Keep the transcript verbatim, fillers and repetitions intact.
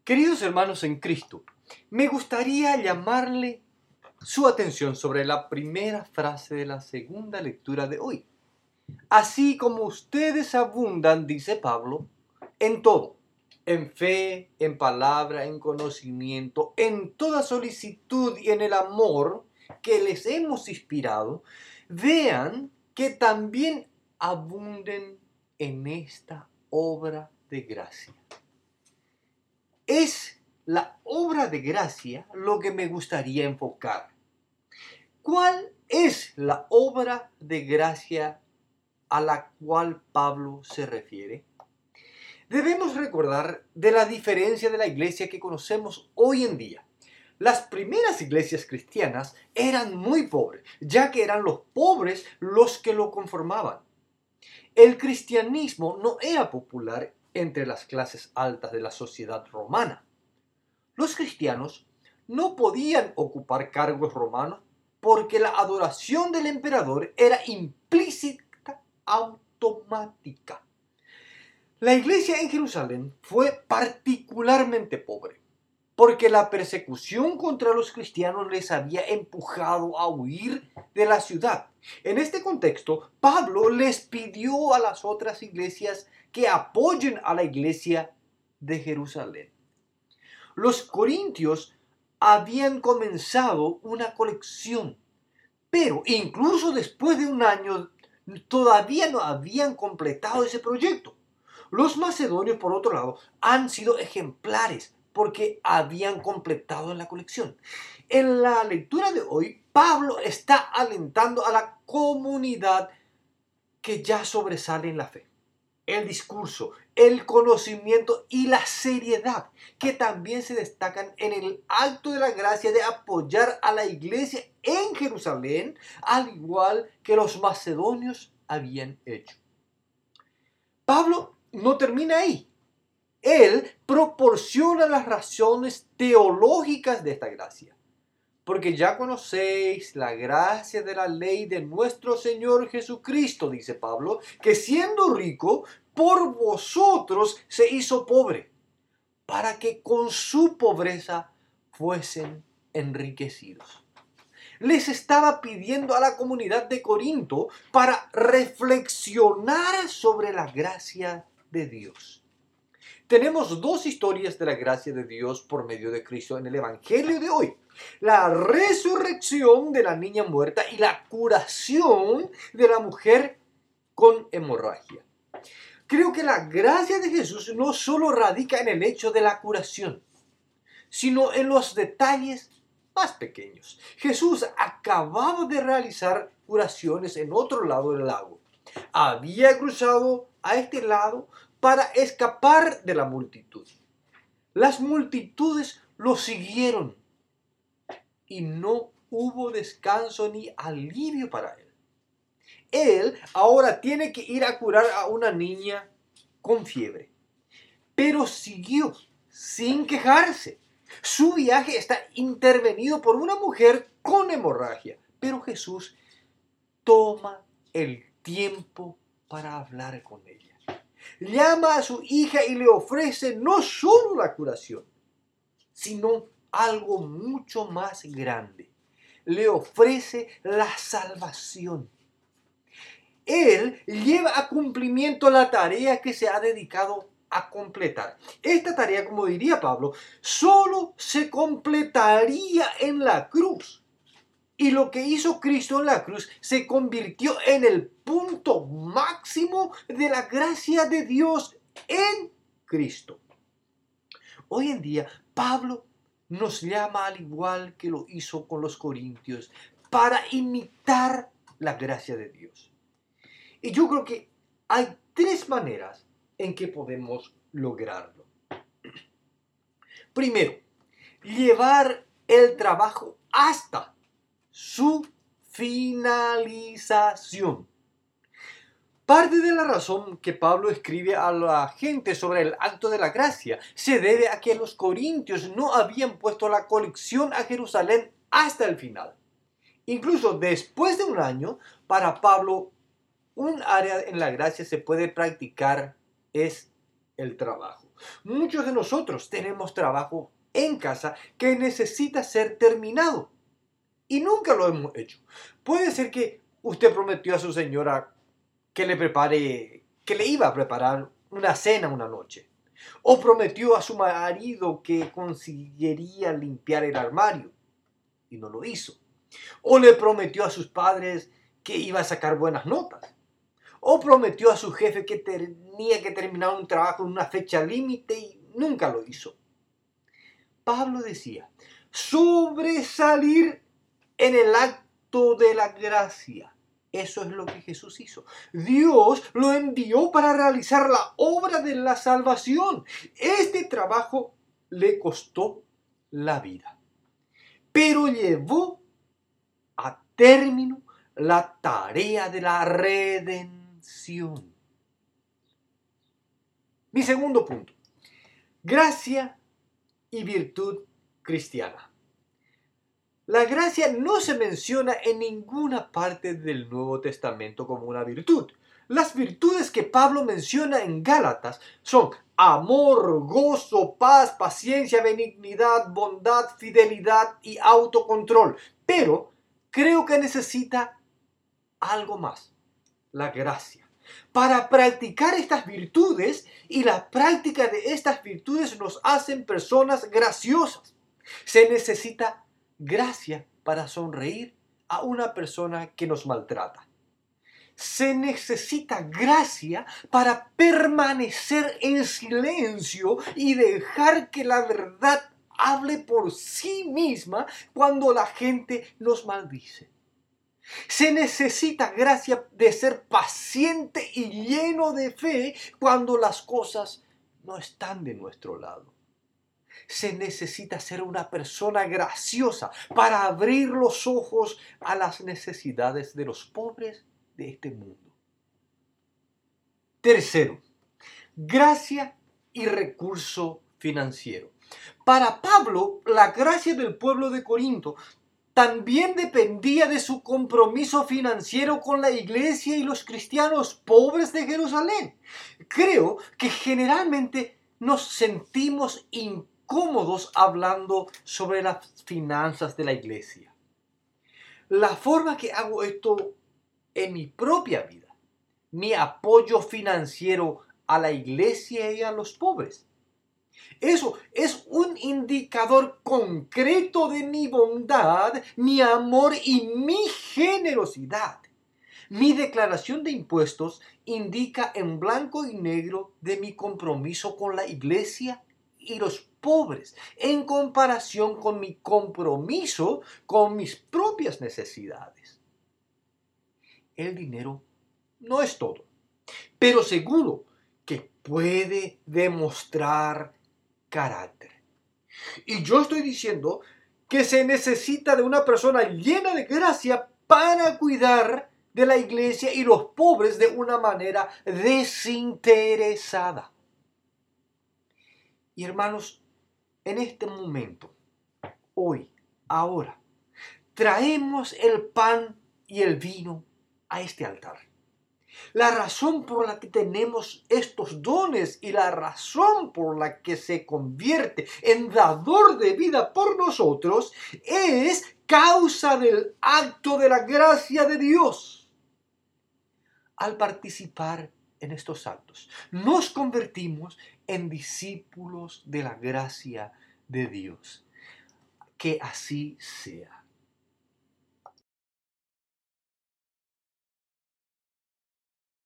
Queridos hermanos en Cristo, me gustaría llamarle su atención sobre la primera frase de la segunda lectura de hoy. Así como ustedes abundan, dice Pablo, en todo, en fe, en palabra, en conocimiento, en toda solicitud y en el amor que les hemos inspirado, vean que también abunden en esta obra de gracia. Es la obra de gracia lo que me gustaría enfocar. ¿Cuál es la obra de gracia a la cual Pablo se refiere? Debemos recordar de la diferencia de la iglesia que conocemos hoy en día. Las primeras iglesias cristianas eran muy pobres, ya que eran los pobres los que lo conformaban. El cristianismo no era popular entre las clases altas de la sociedad romana. Los cristianos no podían ocupar cargos romanos porque la adoración del emperador era implícita, automática. La iglesia en Jerusalén fue particularmente pobre, porque la persecución contra los cristianos les había empujado a huir de la ciudad. En este contexto, Pablo les pidió a las otras iglesias que apoyen a la iglesia de Jerusalén. Los corintios habían comenzado una colección, pero incluso después de un año todavía no habían completado ese proyecto. Los macedonios, por otro lado, han sido ejemplares porque habían completado la colección. En la lectura de hoy, Pablo está alentando a la comunidad que ya sobresale en la fe, el discurso, el conocimiento y la seriedad que también se destacan en el acto de la gracia de apoyar a la iglesia en Jerusalén, al igual que los macedonios habían hecho. Pablo no termina ahí. Él proporciona las razones teológicas de esta gracia. Porque ya conocéis la gracia de la ley de nuestro Señor Jesucristo, dice Pablo, que siendo rico, por vosotros se hizo pobre, para que con su pobreza fuesen enriquecidos. Les estaba pidiendo a la comunidad de Corinto para reflexionar sobre la gracia de Dios. Tenemos dos historias de la gracia de Dios por medio de Cristo en el Evangelio de hoy. La resurrección de la niña muerta y la curación de la mujer con hemorragia. Creo que la gracia de Jesús no solo radica en el hecho de la curación, sino en los detalles más pequeños. Jesús acababa de realizar curaciones en otro lado del lago. Había cruzado a este lado para escapar de la multitud. Las multitudes lo siguieron y no hubo descanso ni alivio para él. Él ahora tiene que ir a curar a una niña con fiebre, pero siguió sin quejarse. Su viaje está intervenido por una mujer con hemorragia, pero Jesús toma el tiempo para hablar con ella. Llama a su hija y le ofrece no solo la curación, sino algo mucho más grande. Le ofrece la salvación. Él lleva a cumplimiento la tarea que se ha dedicado a completar. Esta tarea, como diría Pablo, solo se completaría en la cruz. Y lo que hizo Cristo en la cruz se convirtió en el punto máximo de la gracia de Dios en Cristo. Hoy en día, Pablo nos llama, al igual que lo hizo con los corintios, para imitar la gracia de Dios. Y yo creo que hay tres maneras en que podemos lograrlo. Primero, llevar el trabajo hasta su finalización. Parte de la razón que Pablo escribe a la gente sobre el acto de la gracia se debe a que los corintios no habían puesto la colección a Jerusalén hasta el final. Incluso después de un año, para Pablo, un área en la gracia se puede practicar es el trabajo. Muchos de nosotros tenemos trabajo en casa que necesita ser terminado y nunca lo hemos hecho. Puede ser que usted prometió a su señora que le prepare, que le iba a preparar una cena una noche. O prometió a su marido que conseguiría limpiar el armario y no lo hizo. O le prometió a sus padres que iba a sacar buenas notas. O prometió a su jefe que tenía que terminar un trabajo en una fecha límite y nunca lo hizo. Pablo decía, sobresalir en el acto de la gracia. Eso es lo que Jesús hizo. Dios lo envió para realizar la obra de la salvación. Este trabajo le costó la vida, pero llevó a término la tarea de la redención. Mi segundo punto, gracia y virtud cristiana. La gracia no se menciona en ninguna parte del Nuevo Testamento como una virtud. Las virtudes que Pablo menciona en Gálatas son amor, gozo, paz, paciencia, benignidad, bondad, fidelidad y autocontrol. Pero creo que necesita algo más, la gracia. Para practicar estas virtudes, y la práctica de estas virtudes nos hacen personas graciosas. Se necesita gracia para sonreír a una persona que nos maltrata. Se necesita gracia para permanecer en silencio y dejar que la verdad hable por sí misma cuando la gente nos maldice. Se necesita gracia de ser paciente y lleno de fe cuando las cosas no están de nuestro lado. Se necesita ser una persona graciosa para abrir los ojos a las necesidades de los pobres de este mundo. Tercero, gracia y recurso financiero. Para Pablo, la gracia del pueblo de Corinto también dependía de su compromiso financiero con la iglesia y los cristianos pobres de Jerusalén. Creo que generalmente nos sentimos incómodos hablando sobre las finanzas de la iglesia. La forma que hago esto en mi propia vida, mi apoyo financiero a la iglesia y a los pobres. Eso es un indicador concreto de mi bondad, mi amor y mi generosidad. Mi declaración de impuestos indica en blanco y negro de mi compromiso con la iglesia y los pobres, en comparación con mi compromiso con mis propias necesidades. El dinero no es todo, pero seguro que puede demostrar carácter. Y yo estoy diciendo que se necesita de una persona llena de gracia para cuidar de la iglesia y los pobres de una manera desinteresada. Y hermanos, en este momento, hoy, ahora, traemos el pan y el vino a este altar. La razón por la que tenemos estos dones y la razón por la que se convierte en dador de vida por nosotros es causa del acto de la gracia de Dios. Al participar en estos actos, nos convertimos en discípulos de la gracia de Dios. Que así sea.